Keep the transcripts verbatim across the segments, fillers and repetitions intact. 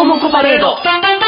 コモコパレード。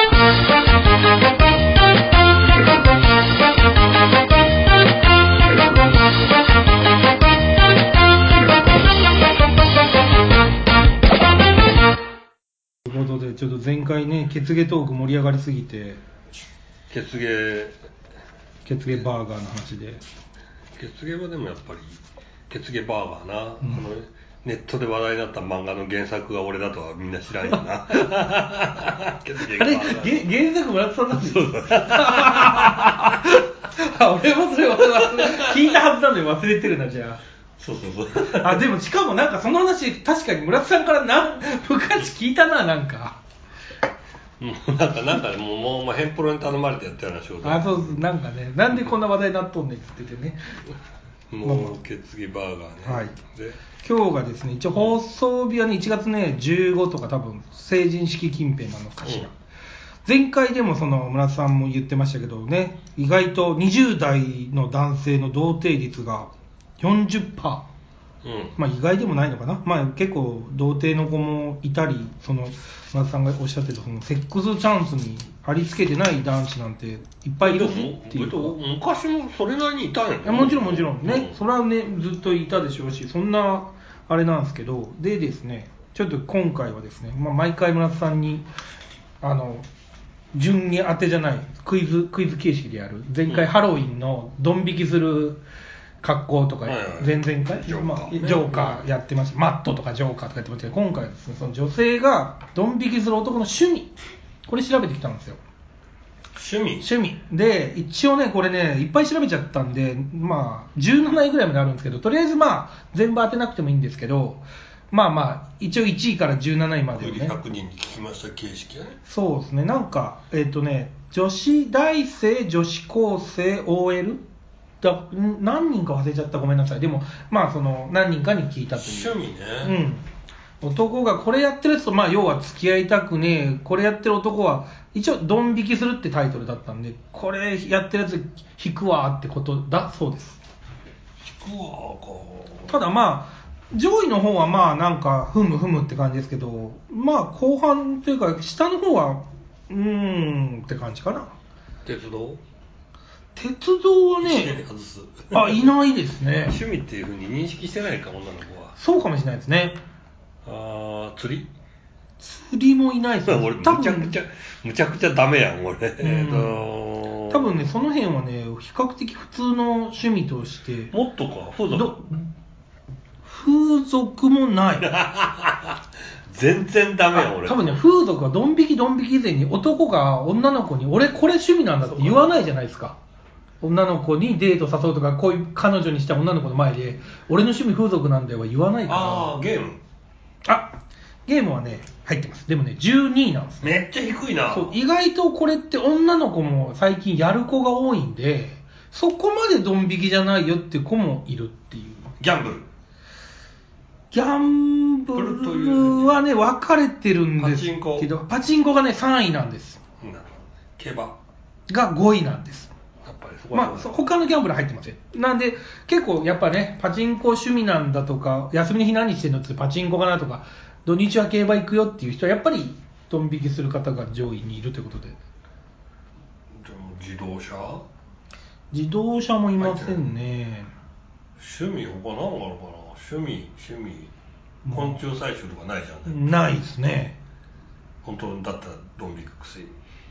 ということで、ちょっと前回ね、血芸トーク盛り上がりすぎて、 血芸血芸バーガーの話で。 血芸はでもやっぱり血芸バーガーな、 うん、 このネットで話題になった漫画の原作が俺だとはみんな知らんよな。血芸バーガー。 あれ、原作村田さんなんですそうそう。 あ、俺もそれ忘れ聞いたはずなんで忘れてるな、じゃあ。 そうそうそう。 あ、でもしかもなんかその話、確かに村田さんからな昔聞いたな、なんか。 もうなんか、なんかもう、もう、もうヘンプロに頼まれてやったような仕事。 あ、そうそう、なんかね、なんでこんな話題になっとんねんって言っててね。 もう、血芸バーガーね。 はい。 で、 今日がですね、一応放送日はね、いちがつね、じゅうごとか多分、成人式近辺なのかしら。うん、前回でもその村田さんも言ってましたけどね、意外とにじゅう代の男性の童貞率が よんじゅっパーセント。うん、まあ意外でもないのかな、まあ、結構童貞の子もいたり、その村田さんがおっしゃってたそのセックスチャンスにありつけてない男子なんていっぱいいるっていうか、 昔もそれなりにいたんやね。 もちろんもちろんね、 うん、 それはねずっといたでしょうし、そんなあれなんですけど、でですね、ちょっと今回はですね、まあ、毎回村田さんにあの順に当てじゃないクイズクイズ形式でやる、前回ハロウィンのドン引きする格好とか、前々回、ジョーカーやってました、マットとかジョーカーとかやってましたけど、今回はですね、その女性がドン引きする男の趣味、これ調べてきたんですよ。 趣味趣味で、一応ね、これね、いっぱい調べちゃったんで、まあ、じゅうなないぐらいまであるんですけど、とりあえずまあ、全部当てなくてもいいんですけど、まあまあ、一応いちいからじゅうなないまでをね。 ひゃくにんに聞きました形式やね。 そうですね、なんか、えっとね、女子大生、女子高生、オーエルだ何人か忘れちゃった、ごめんなさい。でも、まあ、その、何人かに聞いたという。 趣味ね。 うん。男がこれやってるやつと、まあ、要は付き合いたくねえ、これやってる男は、一応、ドン引きするってタイトルだったんで、これやってるやつ引くわってことだそうです。 引くわか。 ただまあ、上位の方はまあ、なんか、ふむふむって感じですけど、まあ、後半というか、下の方は、うーんって感じかな。 鉄道鉄道はね、あ、いないですね。 趣味っていうふうに認識してないか、女の子は。 そうかもしれないですね。 あー、釣り釣りもいないですね。 俺、むちゃくちゃ、むちゃくちゃダメやん、俺。えー、多分ね、その辺はね、比較的普通の趣味として。 もっとか、風俗風俗もない。 全然ダメやん、俺。 多分ね、風俗はドン引きドン引き以前に男が女の子に、俺これ趣味なんだって言わないじゃないですか。女の子にデート誘うとか、こういう彼女にした女の子の前で、俺の趣味風俗なんだよは言わないから。 あー、ゲームあ、ゲームはね、入ってます。でもね、じゅうにいなんです、ね。 めっちゃ低いな。 そう、意外とこれって女の子も最近やる子が多いんで、そこまでドン引きじゃないよっていう子もいるっていう。 ギャンブルギャンブルはね、分かれてるんですけど、パチンコがね、さんいなんです。 なるほど。競馬がごいなんです。 やっぱりそこは、 まあ、他のギャンブル入ってません。なんで、結構やっぱね、パチンコ趣味なんだとか、休みの日何してんのってパチンコかなとか、土日は競馬行くよっていう人は、やっぱりドン引きする方が上位にいるということで。 でも自動車自動車もいませんね。 趣味、他何があるかな。趣味、趣味、昆虫採集とかないじゃん、 ね、ないですね。 本当だったらドン引くくせに。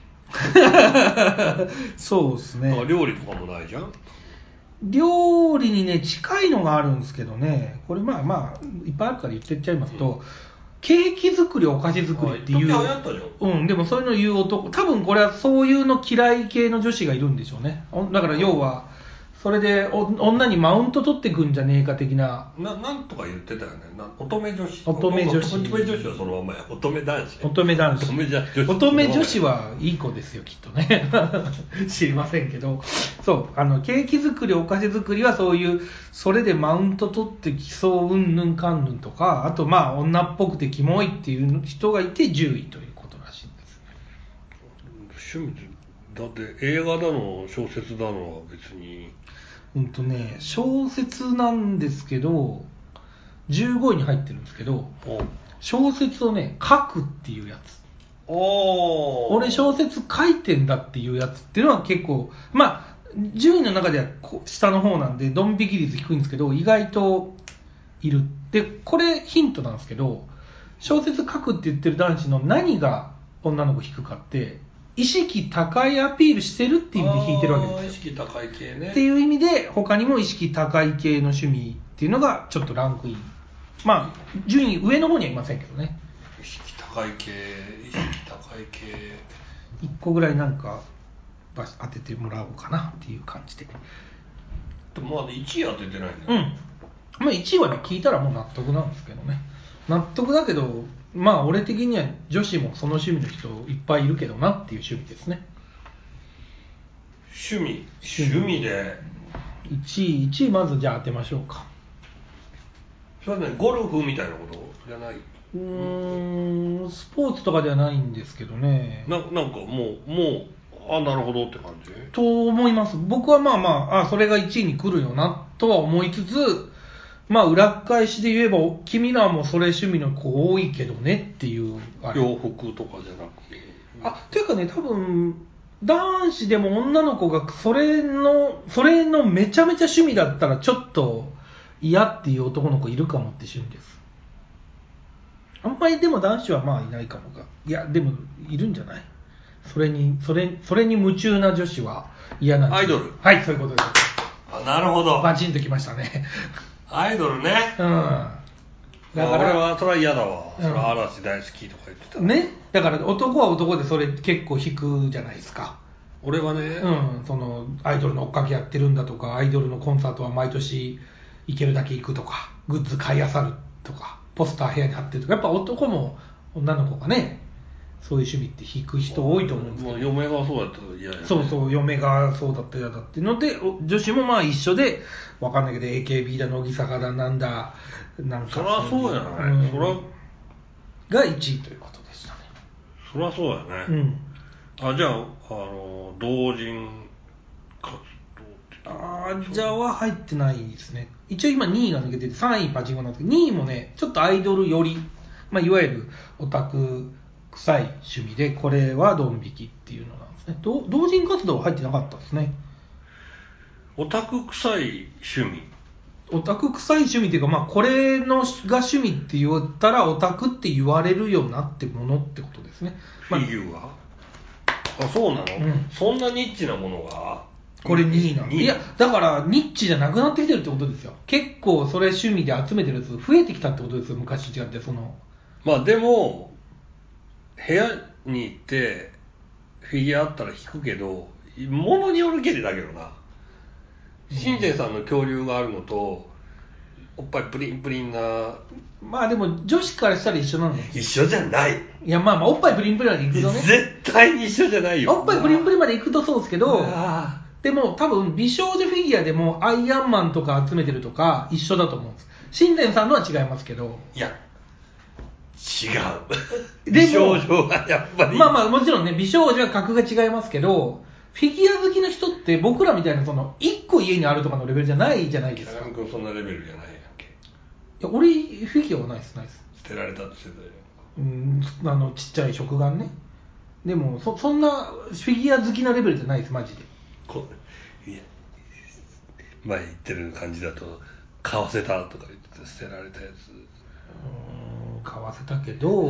そうですね。 料理とかもないじゃん。 料理にね、近いのがあるんですけどね、これまあまあ、いっぱいあるから言ってっちゃいますと、うん、ケーキ作り、お菓子作りっていう、うん、でもそういうの言う男、多分これはそういうの嫌い系の女子がいるんでしょうね。だから要は、それで女にマウント取ってくんじゃねえか的な。 な、なんとか言ってたよね。な乙女女子。 乙女女子。 乙女女子はそのままや。乙女男子。 乙女男子。 乙女女子。 乙女女子はいい子ですよ、きっとね。知りませんけど。そう、あの、ケーキ作り、お菓子作りはそういう、それでマウント取って競ううんぬんかんぬんとか、あとまあ、女っぽくてキモいっていう人がいてじゅういということらしいんですね。 趣味だって映画だの、小説だのは別に。 うんとね、小説なんですけど、じゅうごいに入ってるんですけど、小説をね、書くっていうやつ。 お俺小説書いてんだっていうやつっていうのは結構、まあ順位の中では下の方なんでドン引き率低いんですけど、意外といる。でこれヒントなんですけど、小説書くって言ってる男子の何が女の子引くかって、意識高いアピールしてるっていう意味で引いてるわけですよ。 意識高い系ね。 っていう意味で他にも意識高い系の趣味っていうのがちょっとランクイン。まあ順位上の方にはいませんけどね。 意識高い系、意識高い系。 いっこぐらいなんか当ててもらおうかなっていう感じで。 でもまだいちい当ててないね。 うん。まあいちいはね聞いたらもう納得なんですけどね。納得だけど、まあ俺的には女子もその趣味の人いっぱいいるけどなっていう趣味ですね。 趣味趣味でいちい、いちいまずじゃあ当てましょうか。 それはね、ゴルフみたいなことじゃない？ うーん、スポーツとかではないんですけどね。 ななんかもうもうあ、なるほどって感じと思います。僕はまあまあ、あ、それがいちいに来るよなとは思いつつ、まあ裏返しで言えば君らもそれ趣味の子多いけどねっていうあれ。 洋服とかじゃなくて。 あ、というかね、多分男子でも女の子がそれのそれのめちゃめちゃ趣味だったらちょっと嫌っていう男の子いるかもって趣味です。あんまりでも男子はまあいないかもが。いやでもいるんじゃない？それにそれそれに夢中な女子は嫌なんです。 アイドル。 はい、そういうことです。 あ、なるほど。 バチンときましたね。 アイドルね。 うん。 だから俺はそれは嫌だわ。 うん、 それは嵐大好きとか言ってた。 ね。だから男は男でそれ結構引くじゃないですか。 俺はね、 うん、そのアイドルの追っかけやってるんだとか、アイドルのコンサートは毎年行けるだけ行くとか、グッズ買い漁るとか、ポスター部屋に貼ってるとか、やっぱ男も女の子がね、そういう趣味って引く人多いと思うんですけど、 もう嫁がそうだったら嫌や、ね、 そうそう、嫁がそうだったら嫌だっていうので、女子もまあ一緒で、わかんないけど エーケービー だ、乃木坂だ、なんだ、なんかそりゃそうやない、うん、そりゃがいちいということでしたね。 そりゃそうやね。うん。あ、じゃあ、あの同人活動ってあーじゃあは入ってないですね。一応今にいが抜けててさんいパチンコなんですけど、にいもねちょっとアイドル寄り、まあ、いわゆるオタク臭い趣味で、これはドン引きっていうのなんですね。同人活動は入ってなかったですね。 オタク臭い趣味、 オタク臭い趣味っていうか、まあ、これのが趣味って言ったらオタクって言われるよなってものってことですね。 フィギュア、あ、そうなの、うん、そんなニッチなものがこれにいなんで、いやだからニッチじゃなくなってきてるってことですよ。結構それ趣味で集めてるやつ増えてきたってことですよ、昔と違って。そのまあでも部屋に行ってフィギュアあったら引くけど、物によるけりだけどな。新庄さんの恐竜があるのとおっぱいプリンプリンな、 まあでも女子からしたら一緒なの。 一緒じゃない。 いやまあまあおっぱいプリンプリンまで行くとね、 絶対に一緒じゃないよ。 おっぱいプリンプリンまで行くとそうですけど、でも多分美少女フィギュアでもアイアンマンとか集めてるとか一緒だと思うんです。新田さんのは違いますけど。 いや違う。美少女はやっぱり、 まあまあもちろんね、美少女は格が違いますけど、フィギュア好きの人って僕らみたいなそのいっこ家にあるとかのレベルじゃないじゃないですか。 高見君そんなレベルじゃないやんけ。いや俺フィギュアはないですないです。 捨てられたってしてたよ。 うん、あのちっちゃい食玩ね。でも そ, そんなフィギュア好きなレベルじゃないですマジで。 こいや前言ってる感じだと買わせたとか言って捨てられたやつ。 うーん買わせたけど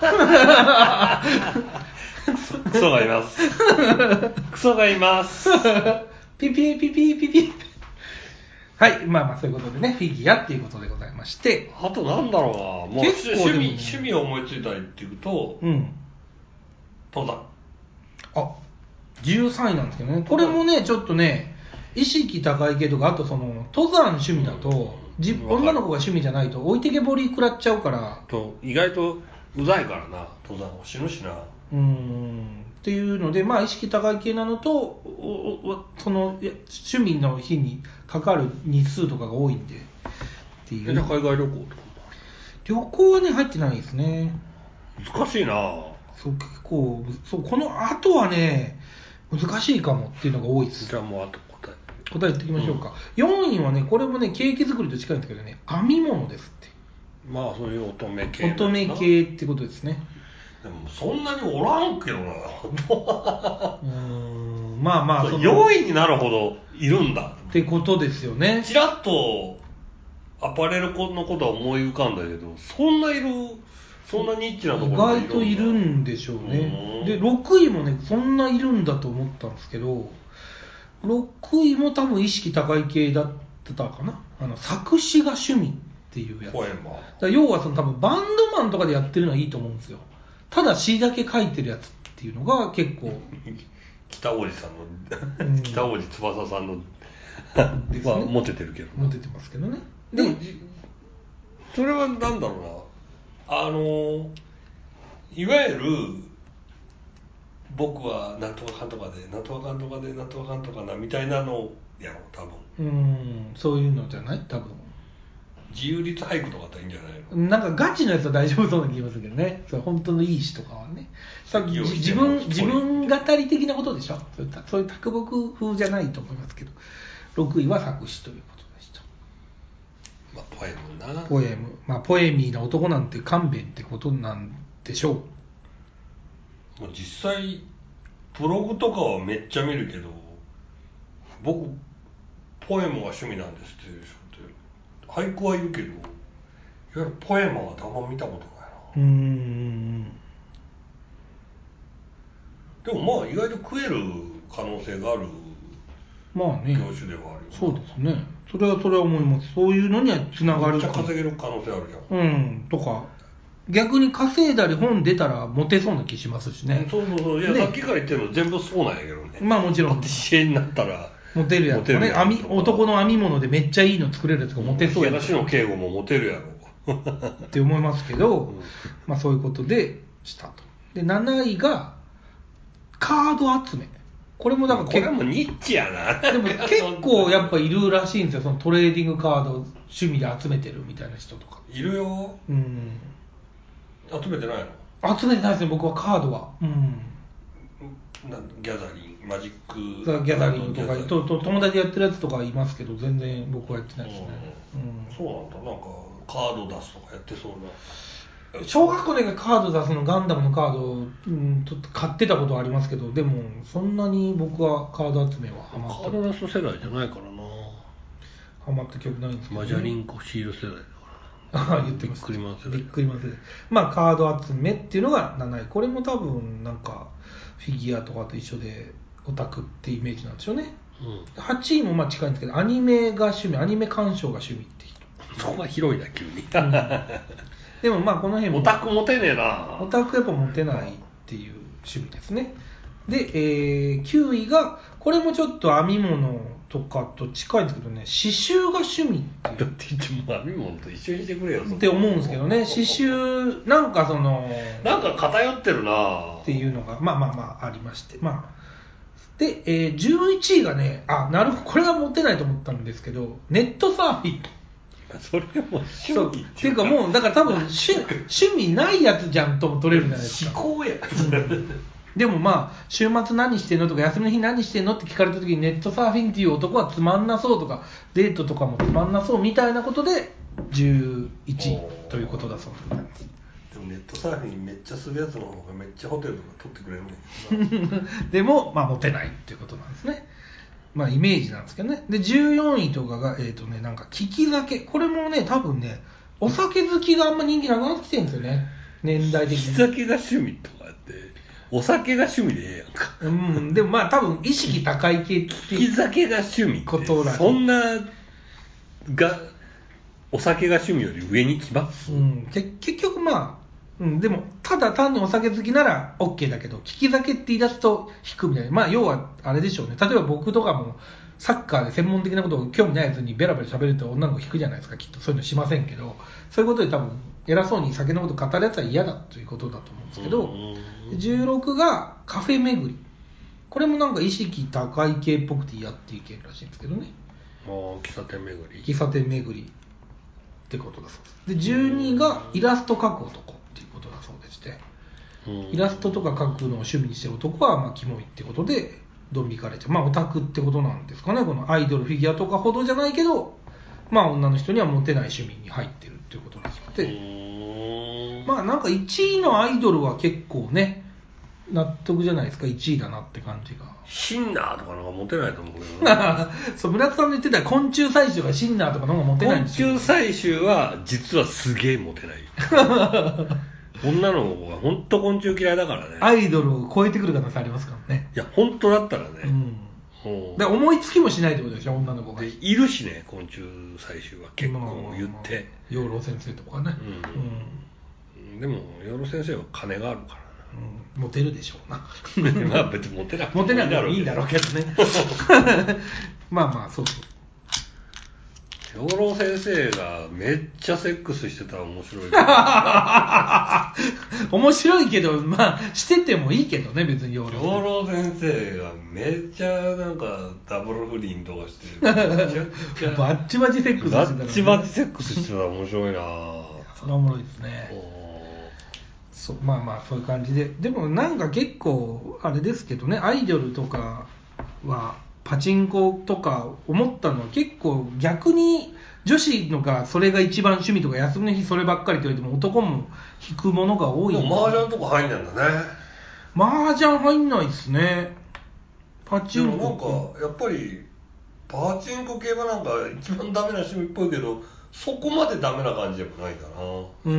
クソがいますクソがいますピピピピピピはい、まあまあそういうことでね、フィギュアっていうことでございまして、 あとなんだろうな、もう結構趣味趣味を思いついたりっていうと、 うん、 登山。 あ、じゅうさんいなんですけどね、これもねちょっとね意識高い系とか、あとその登山趣味だと、うん、女の子が趣味じゃないと置いてけぼり食らっちゃうから、 と意外とうざいからな、登山を死ぬしな。 うーんっていうので、まあ意識高い系なのと、おおその趣味の日にかかる日数とかが多いんでっていう。 じゃあ海外旅行とか旅行はね入ってないですね。 難しいな。 そう結構そうこの後はね難しいかもっていうのが多いです。 じゃあもうあと答え答え言ってきましょうか、うん、よんいはねこれもねケーキ作りと近いんですけどね、編み物ですって。 まあそういう乙女系、 乙女系ってことですね。 でもそんなにおらんけどな。 うーん、まあまあ、そのよんいになるほどいるんだってことですよね。 ちらっとアパレルのことは思い浮かんだけど、そんないる、そんなニッチなところ意外といるんでしょうね。で、ろくいもね、そんないるんだと思ったんですけど、ろくいも多分意識高い系だったかな。あの作詞が趣味っていうやつ。 ポエマー。 だから要はその多分バンドマンとかでやってるのはいいと思うんですよ。ただ詩だけ書いてるやつっていうのが結構北大路さんの、 うん北大路翼さんのですねはモテてるけどモテてますけどね。 でもじそれはなんだろうな、あのいわゆる僕はなんとかかんとかでなんとかかんとかでなんとかかんとかなみたいなのやろ多分。 うーん、そういうのじゃない多分。 自由律俳句とかだったらいいんじゃないの。 なんかガチのやつは大丈夫そうな気がするけどね。それ本当のいい詩とかはね。さじ自分自分語り的なことでしょ。そういうそういう卓木風じゃないと思いますけど。ろくいは作詞ということでした。 まあポエムな。 ポエム、まあポエミーな男なんて勘弁ってことなんでしょう。 もう実際ブログとかはめっちゃ見るけど、僕ポエムが趣味なんですっていう人って俳句はいるけど、いわゆるポエマはあんま見たことないな。 うーん。 でもまあ意外と食える可能性があるまあね。 業種ではあるよ、 そうですね。それはそれは思います。そういうのにはつながるめっちゃかも。 稼げる可能性あるじゃん。 うんとか逆に稼いだり本出たらモテそうな気しますしね。 そうそうそう。いや、 ね、 さっきから言ってるの全部そうなんやけどね。 まあもちろんパティシエになったらモテるやつもね、編み男の編み物でめっちゃいいの作れるやつがモテそうや東野圭吾もモテるやろって思いますけど、 うん、 まあそういうことでしたと。でなないがカード集め。これもだからこれもニッチやな。 でも結構やっぱいるらしいんですよ。そのトレーディングカードを趣味で集めてるみたいな人とかいるよ。 うん集めてないの？ 集めてないですね、僕はカードは。うん。 なんギャザリング、マジックギャザリングとかとと友達やってるやつとかいますけど、全然僕はやってないですね。 うん、そうなんだ。なんかカード出すとかやってそうな。 小学校でカード出すの、ガンダムのカードを、うん、と買ってたことはありますけど、でもそんなに僕はカード集めはハマったカード出す世代じゃないからな。 ハマった記憶ないんですけど、ね、 マジャリンコシール世代だからああ言ってます。 ビックリマン世代。 ビックリマン世代。まあカード集めっていうのがなない。これも多分なんかフィギュアとかと一緒でオタクってイメージなんでしょうね。うん、はちいもまあ近いんですけど、アニメが趣味、アニメ鑑賞が趣味って人。 そこは広いな急に。 うんでもまあこの辺もオタクモテねえな。 オタクやっぱモテないっていう趣味ですね。で、えー、きゅういがこれもちょっと編み物とかと近いんですけどね、刺繍が趣味っていう。 って言っても編み物と一緒にしてくれよって思うんですけどね、刺繍なんかそのなんか偏ってるなっていうのがまあまあまあありまして、まあで、えー、じゅういちいがね、あなるほどこれはモテないと思ったんですけど、ネットサーフィン。 それも趣味っていうかもうだから多分趣, 趣味ないやつじゃんとも取れるじゃないですか。 思考や、 うん、でもまあ週末何してんのとか休みの日何してんのって聞かれた時にネットサーフィンっていう男はつまんなそうとかデートとかもつまんなそうみたいなことでじゅういちいということだそうでございます。 でもネットサーフィンめっちゃするやつの方がめっちゃホテルとか取ってくれるねでもまあモテないっていうことなんですね。まあイメージなんですけどね。でじゅうよんいとかがえっ、ー、とねなんか利き酒。これもね多分ねお酒好きがあんま人気なくなってきてるんですよね、年代的に。 利き酒が趣味とかってお酒が趣味でええやんか。 うんでもまあ多分意識高い系って利き酒が趣味ことらしい。 そんながお酒が趣味より上に来ます、 うん、け結局まあうん、でもただ単にお酒好きなら OK だけど、利き酒って言い出すと引くみたいな。まあ要はあれでしょうね。例えば僕とかもサッカーで専門的なことを興味ないやつにベラベラ喋ると女の子引くじゃないですか、きっと。そういうのしませんけど、そういうことで多分偉そうに酒のこと語るやつは嫌だということだと思うんですけど、じゅうろくがカフェ巡り。これもなんか意識高い系っぽくて嫌っていう系らしいんですけどね。 喫茶店巡り喫茶店巡りってことだそうです。でじゅうにがイラスト描く男っていうことだそうでして、イラストとか描くのを趣味にしてる男はまあキモいってことでドン引かれちゃう。まあオタクってことなんですかね。このアイドルフィギュアとかほどじゃないけど、まあ女の人にはモテない趣味に入ってるっていうことらしくて、 まあなんかいちいのアイドルは結構ね納得じゃないですか。いちいだなって感じが。 シンナーとかの方がモテないと思うけどね。 そう、村田さんの言ってた昆虫採集がシンナーとかの方がモテないんですよ。 昆虫採集は実はすげえモテない。女の子が本当昆虫嫌いだからね。 アイドルを超えてくる可能性ありますからね。 いや本当だったらね、 うん、で思いつきもしないってことでしょ、女の子が。 でいるしね、昆虫採集は結構言って、 養老先生とかね、 うんうん、でも養老先生は金があるからな、 うん、モテるでしょうな。 まあ別にモテなくてもモテなくてもいいんだろうけどね。まあまあそうそう。 養老先生がめっちゃセックスしてたら面白いけど面白いけど、まあしててもいいけどね、別に養老養老先生がめっちゃなんかダブル不倫とかしてバッチバチセックスしてたら、ね、 バッチバチセックスしてたら面白いな。 それはおもろいですね。そう、まあまあそういう感じで、でもなんか結構あれですけどね、アイドルとかはパチンコとか思ったのは結構逆に女子のがそれが一番趣味とか休みの日そればっかりと言っても男も引くものが多い。 でも麻雀とか入んないんだね。 麻雀入んないっすね。パチンコ。 でもなんかやっぱりパチンコ系はなんか一番ダメな趣味っぽいけど、そこまでダメな感じでもないんだな。 うん、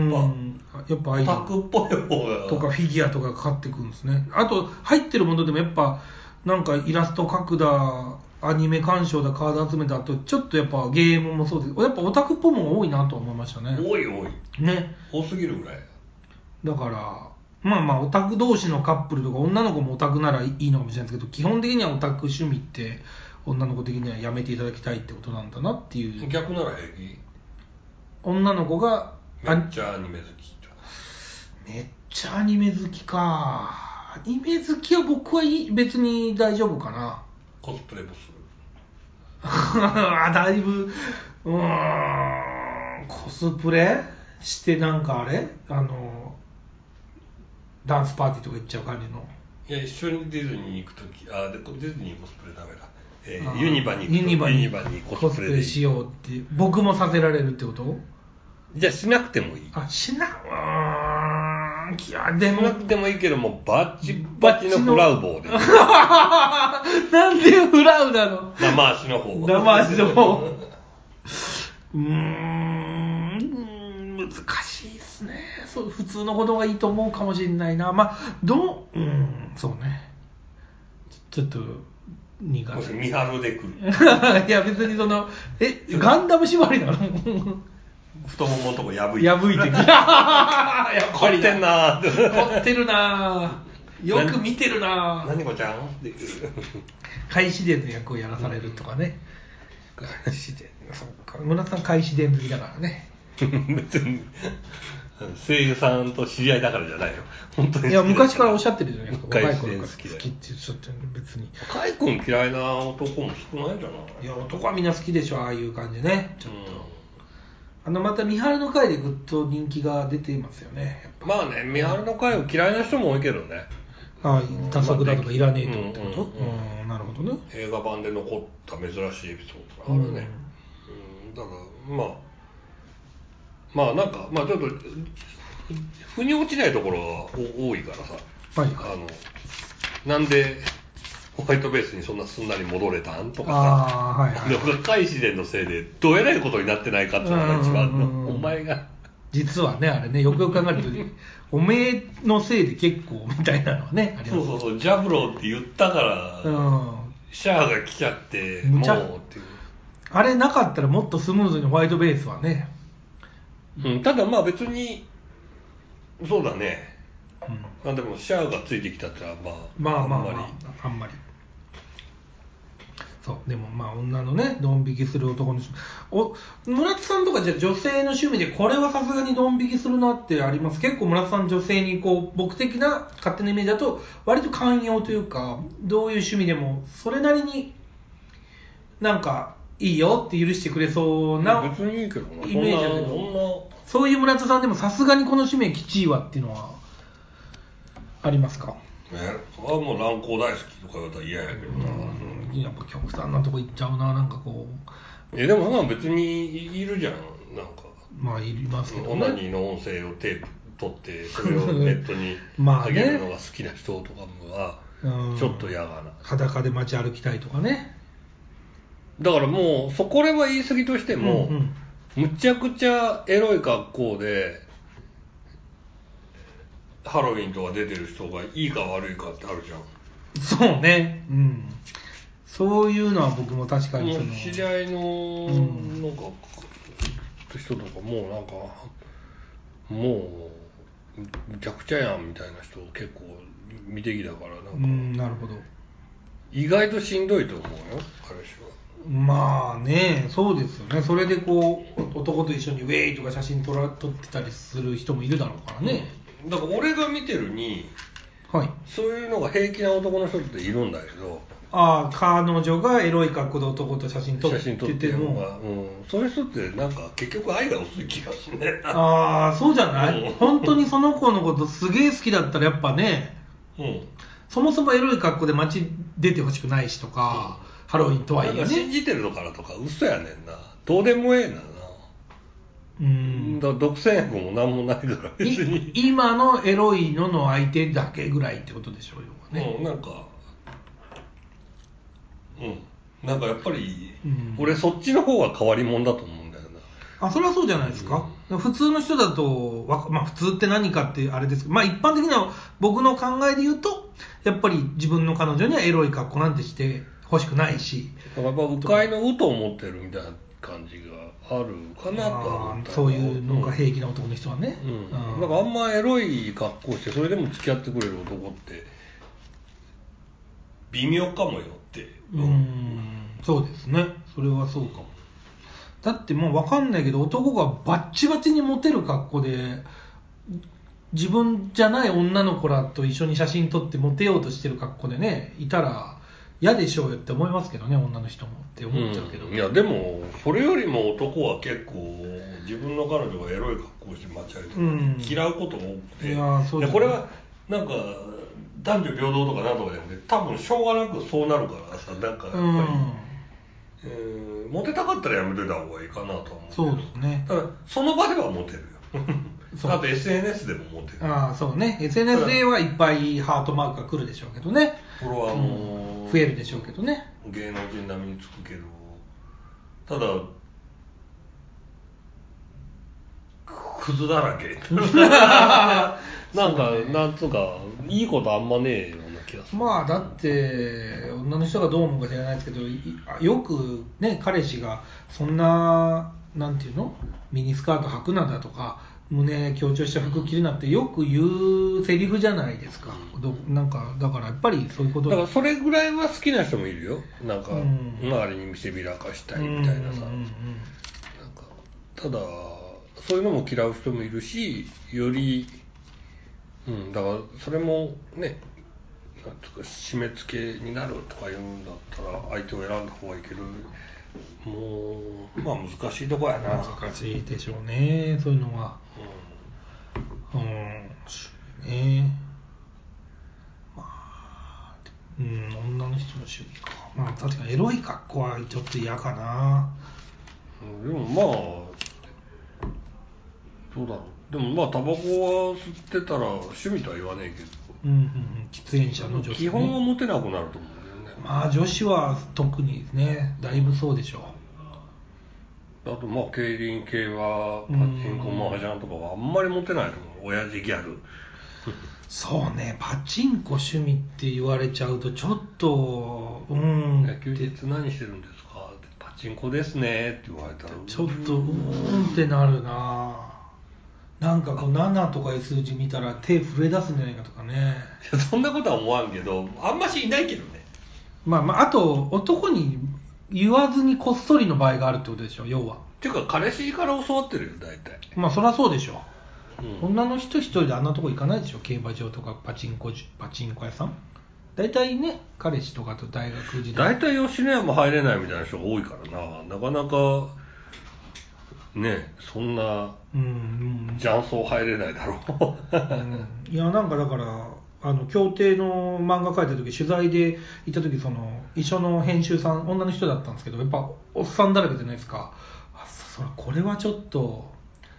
やっぱアイドルオタクっぽい方がとかフィギュアとかかかってくるんですね。あと入ってるものでもやっぱなんかイラスト描くだ、アニメ鑑賞だ、カード集めだとちょっとやっぱゲームもそうです。やっぱオタクっぽいものが多いなと思いましたね。 多い多いね。 多すぎるぐらい。 だからまあまあオタク同士のカップルとか女の子もオタクならいいのかもしれないですけど、基本的にはオタク趣味って女の子的にはやめていただきたいってことなんだなっていう。 逆なら平気？ 女の子がめっちゃアニメ好きとか。 めっちゃアニメ好きか。アニメ好きは僕はい別に大丈夫かな。 コスプレもする？ だいぶうーんコスプレしてなんかあれあのダンスパーティーとか行っちゃう感じの。 いや一緒にディズニーに行くとき、あでディズニーコスプレダメだ、えー、ユニバに行くとユニバにユニバにコスプレでしようって僕もさせられるってこと？ じゃあしなくてもいい。 あしなうーんいやでもしなくてもいいけどもバッチバチのフラウボーでなんでフラウなの？ 生足の方生足の方うーん難しいですね。そう普通のことがいいと思うかもしれないな。まあどううんそうねちょっと苦手。 見張るでくるいや別にそのえガンダム縛りなの？ 太もものとこ破いて破いてくる。やっぱり凝ってんなー凝ってるなよく見てるな何子ちゃんって開始伝の役をやらされるとかね。開始伝そっか村田さん開始伝好きだからね。 別に声優さんと知り合いだからじゃないよ本当に。 いや昔からおっしゃってるじゃないですか。 若い頃から好き好きって言っちゃって別に。 若い君嫌いな男も少ないんじゃない？ いや男はみんな好きでしょああいう感じね。ちょっと、 うん、 あのまた三春の会でぐっと人気が出てますよね。 まあね三春の会を嫌いな人も多いけどね。 ああ打足だとかいらねえとってこと？うん、うん、なるほどね。 映画版で残った珍しいエピソードがあるね、うん、だからまあまあなんかまあちょっと腑に落ちないところが多いからさ、 はい、 あのなんでホワイトベースにそんなすんなり戻れたんとかさ、 あ、はいはい、 で俺が開始伝のせいでどえらいことになってないかっていうのが一番のお前が実はねあれねよくよく考えるとおめえのせいで結構みたいなのはねあります。 そうそうそうジャブローって言ったから、うん、シャアが来ちゃってもうっていうあれなかったらもっとスムーズにホワイトベースはね、 うん、ただまあ別にそうだね、うん、あでもシャアがついてきたってのはまあまあまあ、まあ、 あんまりあんまりそうでもまあ女のねドン引きする男のお村田さんとかじゃあ女性の趣味でこれはさすがにドン引きするなってあります？結構村田さん女性にこう僕的な勝手なイメージだと割と寛容というかどういう趣味でもそれなりになんかいいよって許してくれそうな別にいいけどなイメージだけど、そういう村田さんでもさすがにこの趣味はきちいわっていうのはありますか？ ね、それはもう乱行大好きとか言われたら嫌やけどな、 うん、やっぱ極端なとこ行っちゃうななんかこうえでもまあ別にいるじゃんなんかまあいりますけどねオナニーの音声をテープ撮ってそれをネットに上げるのが好きな人とかはちょっと嫌がな、 裸で街歩きたいとかね。 だからもうそこれは言い過ぎとしても、うんうん、むちゃくちゃエロい格好でハロウィンとか出てる人がいいか悪いかってあるじゃん。 そうね、うん、そういうのは僕も確かにその知り合いのなんか、うん、人とかもうなんかもうむちゃくちゃやんみたいな人結構見てきたからなんか、うん、 なるほど。 意外としんどいと思うよ彼氏は。 まあね、そうですよね。それでこう男と一緒にウェイとか写真撮ら撮ってたりする人もいるだろうからね。 だから俺が見てるに、 はい、 そういうのが平気な男の人っているんだけど、 ああ、彼女がエロい格好で男と写真撮ってても、 うん、そういう人ってなんか結局愛が薄い気がするね。 ああ、そうじゃない、うん、本当にその子のことすげえ好きだったらやっぱね、うん、そもそもエロい格好で街出てほしくないしとか、うん、ハロウィンとはいえね。 なんか信じてるのかなとか嘘やねんな。どうでもええな。うん、だ独占欲もなんもないから別に今のエロいのの相手だけぐらいってことでしょうよね。 うん、なんかうんなんかやっぱり、うん、俺そっちの方が変わり者だと思うんだよな。 あ、それはそうじゃないですか、うん、普通の人だと、まあ普通って何かってあれですけど、まあ一般的な僕の考えで言うとやっぱり自分の彼女にはエロい格好なんてしてほしくないし、 やっぱ迂回のうと思ってるみたいな感じがあるかなとは思った。 そういうのが平気な男の人はね、 うんうん、なんかあんまエロい格好してそれでも付き合ってくれる男って微妙かもよって。 うん、うん、そうですね、それはそうかも。だってもう分かんないけど男がバッチバチにモテる格好で自分じゃない女の子らと一緒に写真撮ってモテようとしてる格好でねいたら嫌でしょうよって思いますけどね、女の人もって思っちゃうけど、 うん、いやでもそれよりも男は結構自分の彼女がエロい格好をして街歩いてる、うん、嫌うことが多くて、いやそうですね、でこれはなんか男女平等とかなんとかじゃなくて多分しょうがなくそうなるからさ、なんかやっぱり、うんえー、モテたかったらやめといた方がいいかなとは思うけど。 そうですね。 ただその場ではモテるよあと エスエヌエス でもモテる。 ああそうね、 エスエヌエス ではいっぱいハートマークが来るでしょうけどね、 フォロワーも、 うん、増えるでしょうけどね、 芸能人並みにつくけど、ただクズだらけなんか、ね、なんつうかいいことあんまねえような気がする。 まあだって女の人がどう思うか知らないですけど、よくね彼氏がそんななんていうのミニスカート履くなだとか胸強調した服着るなってよく言うセリフじゃないですか、うん、なんかだからやっぱりそういうことだからそれぐらいは好きな人もいるよ。なんか、うん、周りに見せびらかしたいみたいなさ、うんうんうんうん、なんかただそういうのも嫌う人もいるし、より、うん、だからそれもね、なんとか締め付けになるとか言うんだったら相手を選んだ方がいいけど、もうまあ難しいとこやな。 難しいでしょうね、そういうのは。うん、うん、ね、まあ、うん、女の人の趣味か。まあ確かにエロい格好はちょっと嫌かな。 うん、でもまあ。そうだろう。でもまあタバコは吸ってたら趣味とは言わねえけど、 うんうんうん、喫煙者の女性、ね、 基本はモテなくなると思うんだよね。 まあ女子は特にね、だいぶそうでしょう。あとまあ競輪系はパチンコマージャンとかはあんまりモテないと思う。親父ギャルそうね、パチンコ趣味って言われちゃうとちょっとうーん、 休日何してるんですかって、パチンコですねって言われたらちょっとうーんってなるな。なんかこうななとかいう数字見たら手震え出すんじゃないかとかね。 いやそんなことは思わんけど、あんましいないけどね。 まあまあ、あと男に言わずにこっそりの場合があるってことでしょ、要は。 っていうか彼氏から教わってるよ大体。 まあそりゃそうでしょ、うん、女の人一人であんなとこ行かないでしょ、競馬場とかパチンコパチンコ屋さん。大体ね、彼氏とかと大学時代大体吉野家も入れないみたいな人が多いからな。なかなかね、そんな雀荘入れないだろう、うん、 いやなんかだからあの競艇の漫画描いた時取材で行った時、その一緒の編集さん女の人だったんですけど、やっぱおっさんだらけじゃないですか。あそれこれはちょっと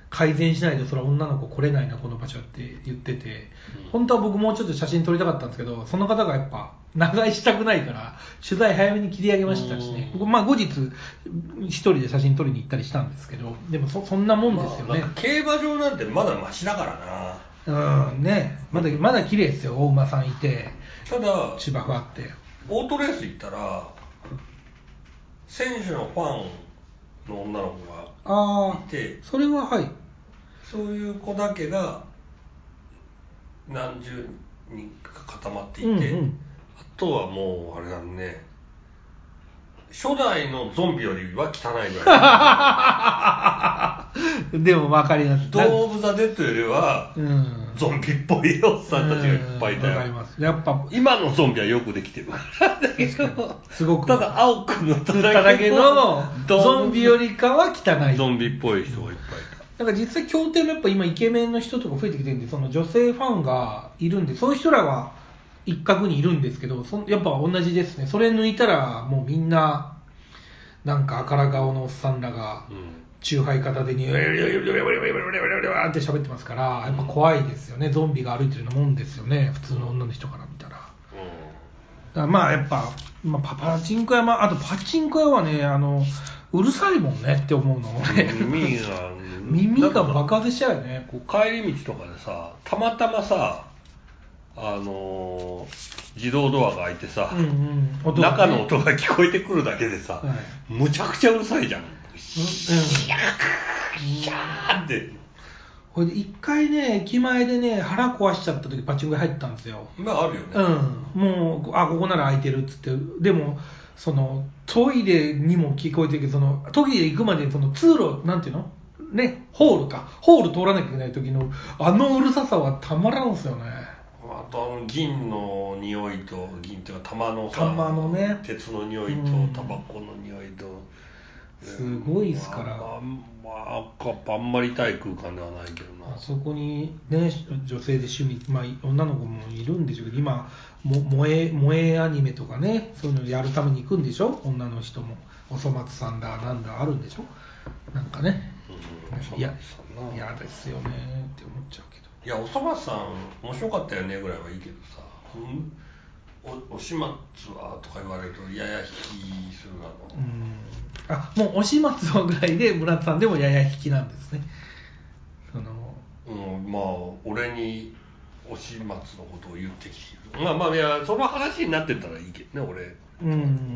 改善しないとそれは女の子来れないなこの場所って言ってて、本当は僕もうちょっと写真撮りたかったんですけど、その方がやっぱ長居したくないから取材早めに切り上げましたしね、まあ、後日一人で写真撮りに行ったりしたんですけど、でも そ, そんなもんですよね、 まあ、競馬場なんてまだマシだからな。うんね、まだまだ綺麗ですよ、大馬さんいて、 ただ芝生あって。 オートレース行ったら選手のファンの女の子がいて、 それははい、 そういう子だけが何十人か固まっていて、うんうん、あとはもうあれだね、初代のゾンビよりは汚いぐらいでも分かります。 ドー・オブ・ザ・デッドよりは、うん、ゾンビっぽいおっさんたちがいっぱいいたよ。 分かります。やっぱ今のゾンビはよくできてるすごくただ青く塗っただけのゾンビよりかは汚い、 ゾンビっぽい人がいっぱいいた。 だから実際競艇もやっぱ今イケメンの人とか増えてきてるんで、その女性ファンがいるんで、そういう人らは一角にいるんですけど、そやっぱ同じですね。それ抜いたらもうみんななんか赤ら顔のおっさんらがチューハイ片手にウェリウェリウェリウェリウェリウェリウェリウェリウェリって喋ってますから、やっぱ怖いですよね。ゾンビが歩いてるようなもんですよね、普通の女の人から見たら。だからまあやっぱ、まあ、パパチンコ屋、まあ、あとパチンコ屋はね、あのうるさいもんねって思うの俺耳が耳が爆発しちゃうよね。 こう帰り道とかでさ、たまたまさ、あのー、自動ドアが開いてさ、うんうんね、中の音が聞こえてくるだけでさ、はい、むちゃくちゃうるさいじゃん。シャーシャーって。 これで一回ね、駅前でね、腹壊しちゃった時パチンコ屋入ったんですよ。 まああるよね。 うん。もう、あ、ここなら空いてるっつって。でも、その、トイレにも聞こえてるけど、その、トイレ行くまでその通路、なんていうのね、ホールか。ホール通らなきゃいけない時の、あのうるささはたまらんすよね。 あとあの銀の匂いと、銀っていうか玉のさ、 玉のね、 鉄の匂いと、タバコの匂いと、 すごいっすから。 まあ、まあ、あんまり痛い空間ではないけどな。 あそこにね、女性で趣味、まあ、女の子もいるんでしょうけど、今、も萌え、萌えアニメとかね、そういうのやるために行くんでしょ、女の人も。おそ松さんだ、なんだ、あるんでしょ、なんかね。うん、いや、嫌ですよねって思っちゃうけど。 いや、おそ松さん、面白かったよねぐらいはいいけどさ、うんお, おしまつはとか言われるとやや引きするなの。 うん、あ、もうおしまつはぐらいで村田さんでもやや引きなんですね。そのうん、まあ俺におしまつのことを言ってきている。まあまあいや、その話になってたらいいけどね、俺。うん。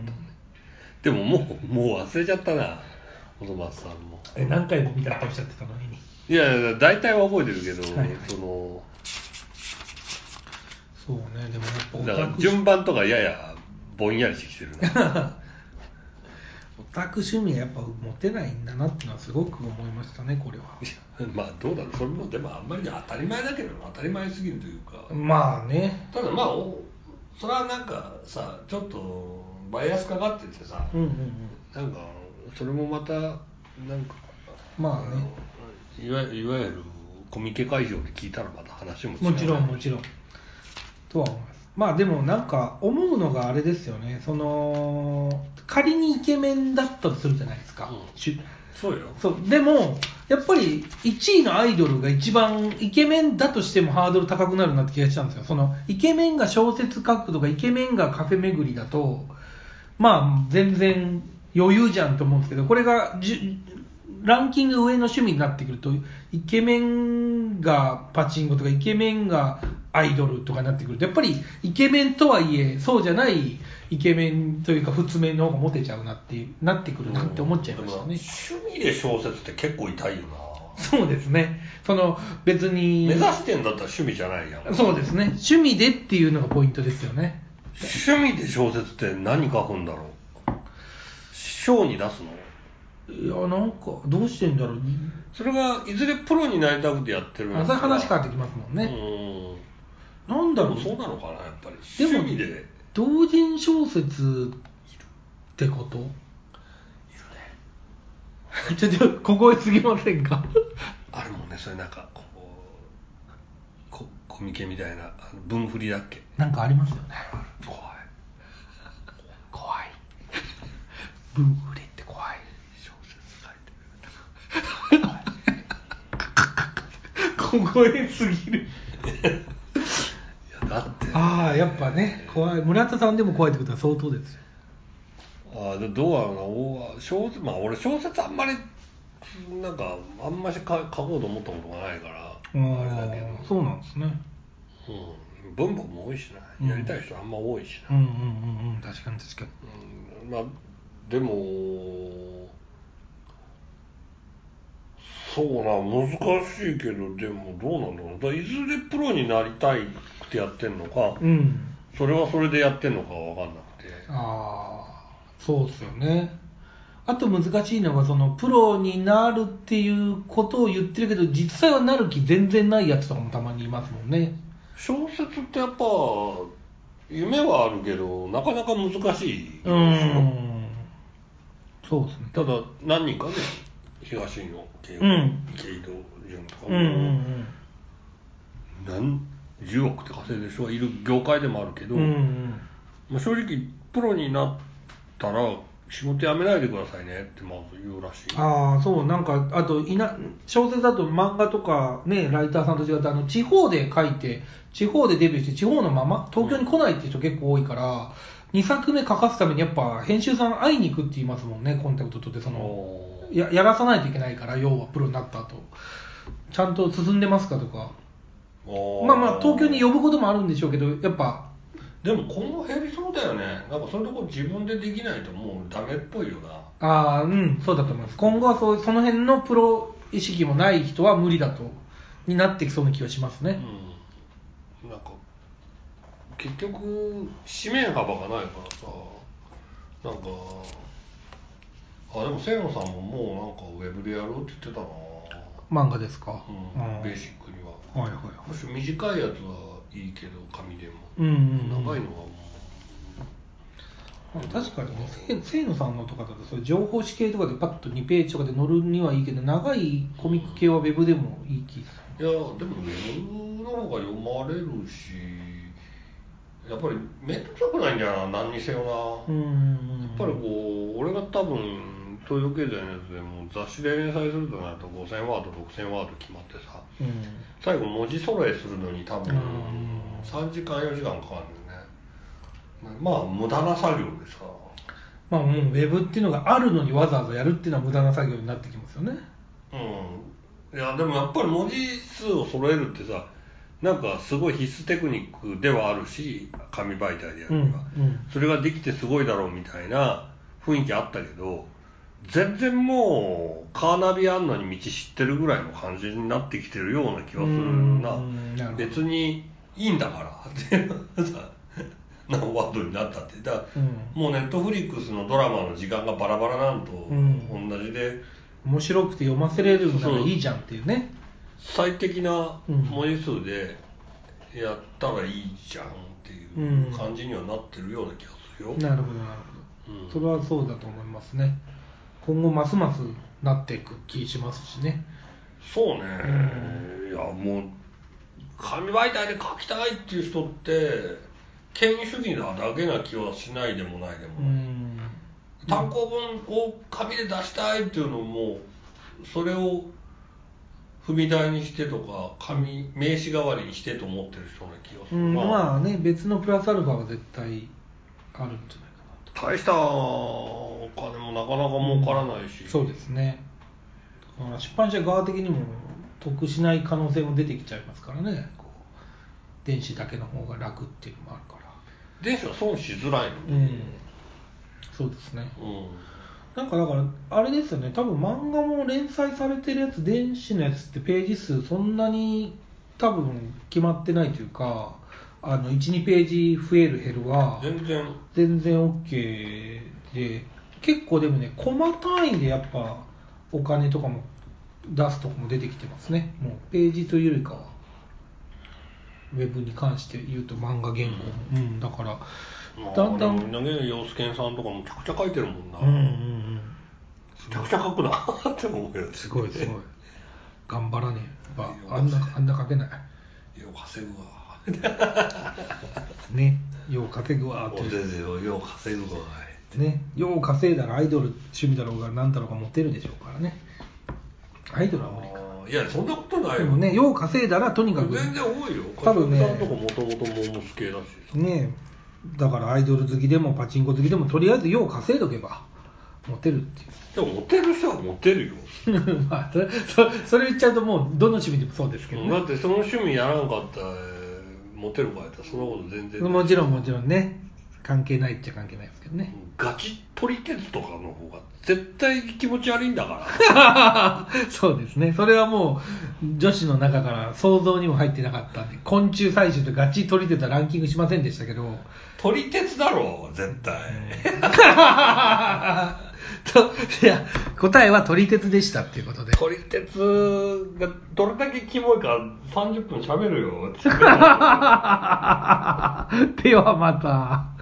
でももうもう忘れちゃったな、おそ松さんも。 え、何回も見たっておっしゃってたのに。 いやいや、大体は覚えてるけど、はいはい、その。 そうね、でもやっぱだから順番とかややぼんやりしてきてるな。 オタク趣味はやっぱ持てないんだなっていうのはすごく思いましたね、これは。 まあどうだろう、それもでもあんまり当たり前だけど当たり前すぎるというか。 まあね。 ただまあそれはなんかさ、ちょっとバイアスかかっててさ、うんうんうん、なんかそれもまたなんかまあね、 いわいわゆるコミケ会場で聞いたらまた話も違う。 もちろんもちろんとは思います。まあでもなんか思うのがあれですよね、その仮にイケメンだったとするじゃないですか、うん、 そうよ。 そうでもやっぱりいちいのアイドルが一番イケメンだとしてもハードル高くなるなって気がしたんですよ。そのイケメンが小説書くとかイケメンがカフェ巡りだとまあ全然余裕じゃんと思うんですけど、これがじランキング上の趣味になってくるとイケメンがパチンコとかイケメンがアイドルとかになってくるとやっぱりイケメンとはいえそうじゃないイケメンというか普通面の方がモテちゃうなってなってくるなって思っちゃいましたね。 趣味で小説って結構痛いよな。 そうですね。その別に目指してんだったら趣味じゃないやん。 そうですね。趣味でっていうのがポイントですよね。 趣味で小説って何書くんだろう。賞に出すの？ いやなんかどうしてんだろう。 それがいずれプロになりたくてやってるんだから。 そういう話変わってきますもんね。うん。なんだろう。 そうなのかなやっぱり。 でも趣味で同人小説ってこと？いるね。ちょっと凍えすぎませんか？ あるもんね、それなんかこうココミケみたいな文振りだっけ？ なんかありますよね。 怖い。 怖い。文振りって怖い。 小説書いてる。 凍えすぎる。 いやだってああ、やっぱね、怖い。村田さんでも怖いってことは相当ですよ。 ああ、でどうやろうな、お小説、まあ俺小説あんまりなんかあんまり書こうと思ったことがないからあれだけど、 そうなんですね。 うん、文房も多いしな、やりたい人あんま多いしな。 うんうんうんうん、確かに確かに。 うん、まあでもそうな、難しいけど、でもどうなんだろう。だからいずれプロになりたいくてやってんのか、 うん。 それはそれでやってんのかわかんなくて。 ああ、そうですよね。あと難しいのが、そのプロになるっていうことを言ってるけど、実際はなる気全然ないやつとかもたまにいますもんね。 小説ってやっぱ夢はあるけどなかなか難しいうん。そうですね。 ただ何人かね、東野圭吾、 うん、 池井戸潤とかも、 うんうんうん、 何じゅうおくって稼いでる人がいる業界でもあるけど、 うんうん、 まあ、正直プロになったら仕事辞めないでくださいねってまず言うらしい。 ああ、そう、なんか、あといな、小説だと漫画とかね、ライターさんと違って、あの地方で書いて、地方でデビューして、地方のまま、東京に来ないっていう人結構多いから、にさくめ書かすために、やっぱ編集さん会いに行くって言いますもんね、コンタクト取って、そのや、やらさないといけないから、要はプロになった後ちゃんと進んでますかとか、まあまあ、東京に呼ぶこともあるんでしょうけど、やっぱ。 でも今後減りそうだよね。なんかそういうところ自分でできないともうダメっぽいよな。 ああ、うん、そうだと思います。今後はそうその辺のプロ意識もない人は無理だと、になってきそうな気がしますね。 うん。なんか、結局、紙面幅がないからさ、なんか、あ、でも清野さんももうなんかウェブでやるって言ってたな。 漫画ですか。 うん、ベーシックには。 はいはいはい。 もし短いやつはいいけど、紙でも。 うんうんうん、 長いのはもう。 まあ、確かにね、清野さんのとかだとそういう情報誌系とかでパッとにページとかで載るにはいいけど、長いコミック系はウェブでもいい気がする。いや、でもウェブの方が読まれるし、やっぱり面倒くさくないんだよな、何にせよな。うんうんうん、やっぱりこう、俺が多分、東洋経済のやつでも雑誌で連載するとなるとごせんワード、ろくせんワード決まってさ、うん、最後文字揃えするのに多分さんじかんよじかんかかるんだよね。まあ無駄な作業でさ、 まあ、うん、ウェブっていうのがあるのにわざわざやるっていうのは無駄な作業になってきますよね。 うん、いやでもやっぱり文字数を揃えるってさ、なんかすごい必須テクニックではあるし、紙媒体でやるには、うんうん、それができてすごいだろうみたいな雰囲気あったけど、全然もうカーナビあんのに道知ってるぐらいの感じになってきてるような気がするな。なる別にいいんだからってさ何ワードになったってだ、うん、もうネットフリックスのドラマの時間がバラバラなんと同じで、 うん、面白くて読ませれるならいいじゃんっていうね、 最適な文字数でやったらいいじゃんっていう感じにはなってるような気がするよ、うん、 なるほどなるほど、うん、それはそうだと思いますね。今後ますますなっていく気しますしね。 そうね、うん、いやもう紙媒体で書きたいっていう人って権威主義なだけな気はしないでもないでもない、うん、単行本を紙で出したいっていうのもそれを踏み台にしてとか紙名刺代わりにしてと思ってる人な気がするな、 うん、まあね、別のプラスアルファは絶対あるんじゃないかなと。 大したお金もなかなか儲からないし、 うん、そうですね。出版社側的にも得しない可能性も出てきちゃいますからね。こう電子だけの方が楽っていうのもあるから。 電子は損しづらいの、 うん、そうですね、うん、なんかだからあれですよね、多分漫画も連載されてるやつ、電子のやつってページ数そんなに多分決まってないというか、あのいち、にページ増える減るは全然全然 OK で、結構でもね、コマ単位でやっぱお金とかも出すとこも出てきてますね。もうページというよりかはウェブに関して言うと漫画原稿も、うん、うん、だからだんだんみんなね、洋介さんとかもめちゃくちゃ書いてるもんな、うんうんうん、めちゃくちゃ書くなって思うよね。 すごいすごい頑張らねえばあんなあんな書けない。 よう稼ぐわね、よう稼ぐわってよう稼ぐわね、よう稼いだらアイドル趣味だろうが何だろうがモテるでしょうからね。アイドルは無理か。 いやそんなことないよ。 でもね、よう稼いだらとにかく全然多いよ。 多分ねさんとかもともとモームス系だしね、だからアイドル好きでもパチンコ好きでもとりあえずよう稼いどけばモテるっていう。 でもモテる人はモテるよ。 まあそれそそれ言っちゃうともうどの趣味でもそうですけどね。 だってその趣味やらなかったらモテるかやったらそんなこと全然ない。 もちろんもちろんね、関係ないっちゃ関係ないですけどね。 ガチ撮り鉄とかの方が絶対気持ち悪いんだから。 そうですね。それはもう女子の中から想像にも入ってなかったんで、昆虫採集とガチ取り鉄はランキングしませんでしたけど。 撮り鉄だろ絶対。 といや答えは撮り鉄でしたっていうことで。 撮り鉄がどれだけキモいかさんじゅっぷん喋るよ。 ではまた。